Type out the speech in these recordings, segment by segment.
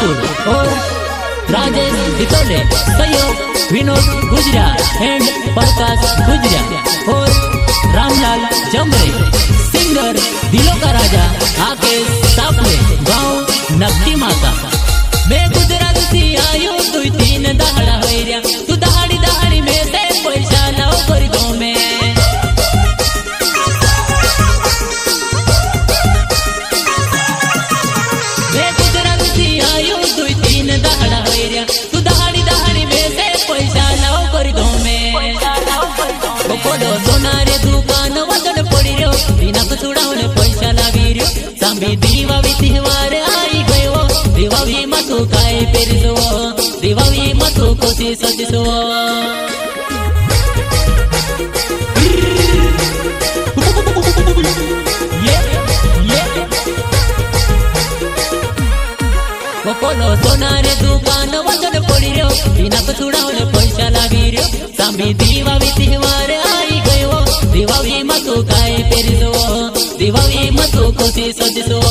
ठाकुर और राजेश दितोले, सहयोग विनोद गुजरा एंड प्रकाश गुजरा और रामलाल जमरे, सिंगर दिलों का राजा आकेश सापले, गाँव नक्की माता। मैं गुजरात से आयो 2-3 दहाड़ा होइरिया, तू दहाड़ी दहाड़ी में से पैसा लाओ कर दो मैं। मैं गुजरात से आयो 2-3 दहाड़ा होइरिया, तू दहाड़ी दहाड़ी में से पैसा लाओ कर दो मैं। बोलो सोनारे दुकान वजन पड़ी रो, बिना छुड़ावने पैसा लागी रो। सांबी दीवावी त्योहार आई गयो, दीवावी मतो काय पेरसो, दीवावी मतो कोसी सजसो। बोलो सोनारे दुकान वजन पड़ी रो, बिना छुड़ावने पैसा लागी रो। सांबी दीवावी त्योहार आई गयो, दीवावी मतो काय पेरसो, दीवावी मतो कोसी सजसो।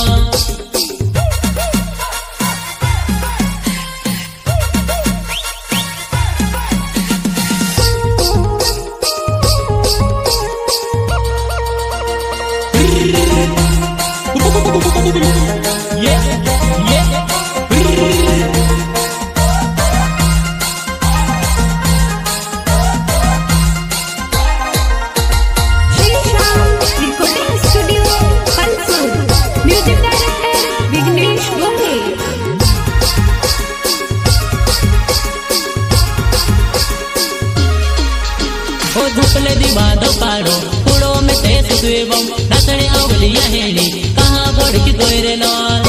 झपले दीवादो पाड़ो कुड़ो में तेज दुएबम, नसने आवलिया हेली कहाँ बढ़ की गोयरे लाल।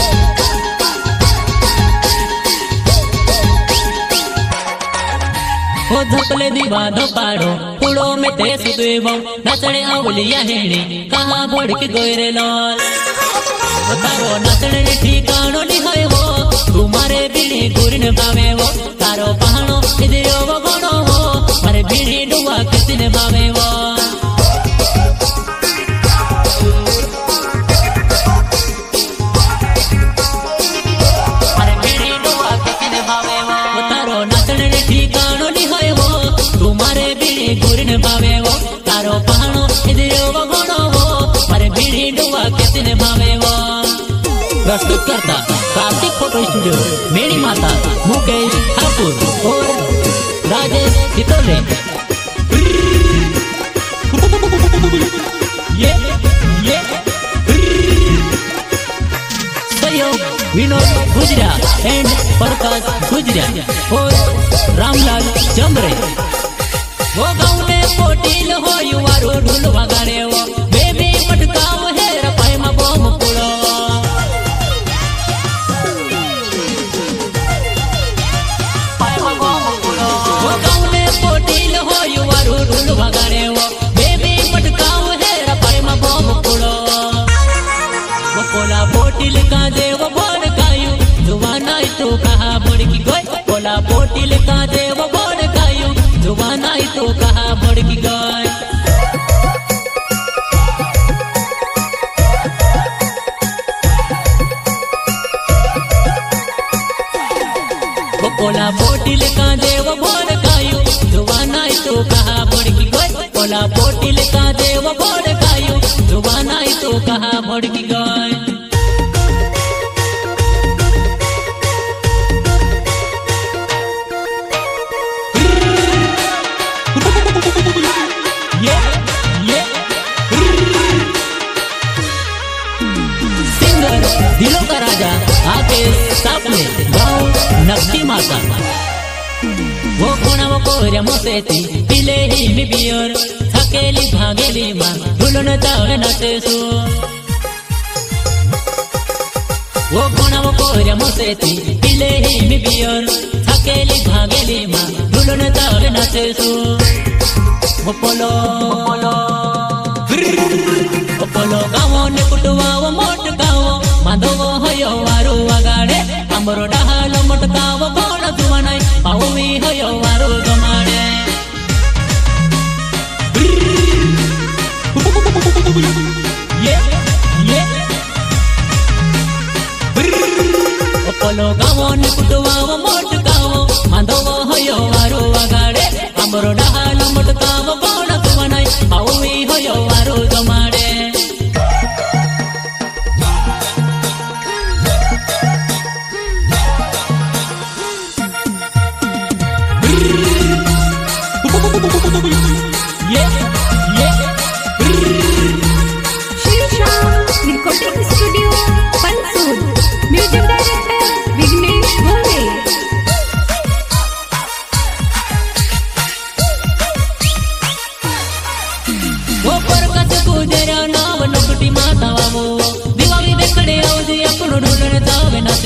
ओ झपले दीवादो पाड़ो कुड़ो में तेज दुएबम, नसने आवलिया हेली कहाँ बढ़ की गोयरे लाल। तारो नसने ठिकानो नहीं होय वो, तुम्हारे बीड़ी गुरिन भावे वो। तारो पहाड़ो इधरो वो गोनो हो, मारे बीड़ी डुआ किसने भावे वो। मारे बीड़ी डुआ किसने भावे वो। तारो नसने ठिकानो नहीं होय वो, तुम्हारे बीड़ी गुरिन भावे वो। तारो पहाड़ो इधरो वो गोनो हो, मारे बीड़ी डुआ किसने भावे वो। प्रस्तुत करता कार्तिक फोटो स्टूडियो, मेरी माता मुकेश ठाकुर और राजेश दितोले। सहयोग विनोद गुजरा एंड प्रकाश गुजरा और रामलाल जमरे। वो गाँव में पोटील हो युवारो ढोल वगाड़े वो, बेबी मटकाव है रपाई में बम पुड़ो। वो गाँव में पोटील हो युवारो ढोल वगाड़े वो, बेबी मटकाव है रपाई में बम पुड़ो। वो पोला पोटील का दे वो बोल कायू, जुवाना तो कहा बढ़ की गई। पोला पोटील का दे वो बोल कायू, जुवाना तो कहा बढ़ की गई। वो पोला पोटील का दे वो बोल कायू, जुवाना तो कहा बढ़ की गई। पोला पोटील का दे वो बोल कायू, जुवाना तो कहा बढ़ की गई। सिंगर दिलों का राजा आकेश सापले, गाँव नक्की माता। वो कोना वो कोहरे मोसेती पिले ही में बियर, थकेली भागेली माँ ढुलन तावे नचे सो। वो कोना वो कोहरे मोसेती पिले ही में बियर, थकेली भागेली माँ ढुलन तावे नचे सो। वो पोलो पोलो गाँव ने कुटवा वो मोट गाँव, माधो वो हयो वारो वगाड़े। अमरो डहालो मोट गाँव गोड़ जुवानाई, पावी हयो वारो गमाड़े। ये पोलो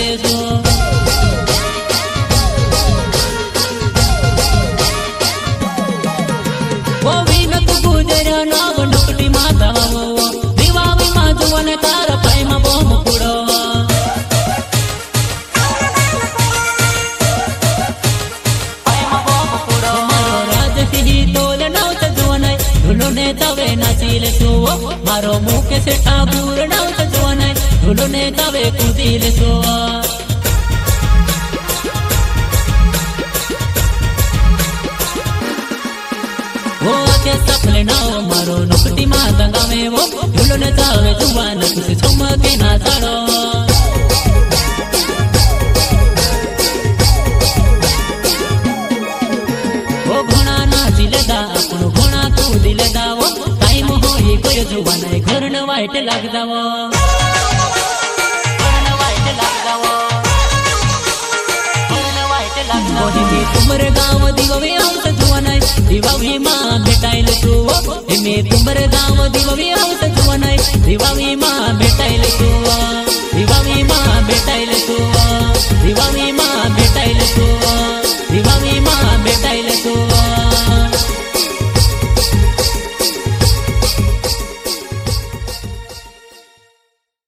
लेसो वो विनत गुजरा नाव नकटी माता दिवावी माजुवन तार पाई मा बोम पुड़ो ने तवे नाचील सो मारो मुकेश ठाकुर नाच जोने ढोलो ने तवे कूदील सो वो के सफल नाव मारो नकटी मा दंगावे वो ढोलो ने तवे जुवान कुछ चमके ना ताड़ो वो घोड़ा नाचील दा अपनो घोड़ा कूदील दावो टाइम होई कोई जुवान घर न वाइट लाग दावो तुमरे गाँव दिवावी आउत जुवान दिवावी माँ भेटाइल तू में तुमरे गाँव दिवावी आउत जुवान दिवावी माँ भेटाइल तू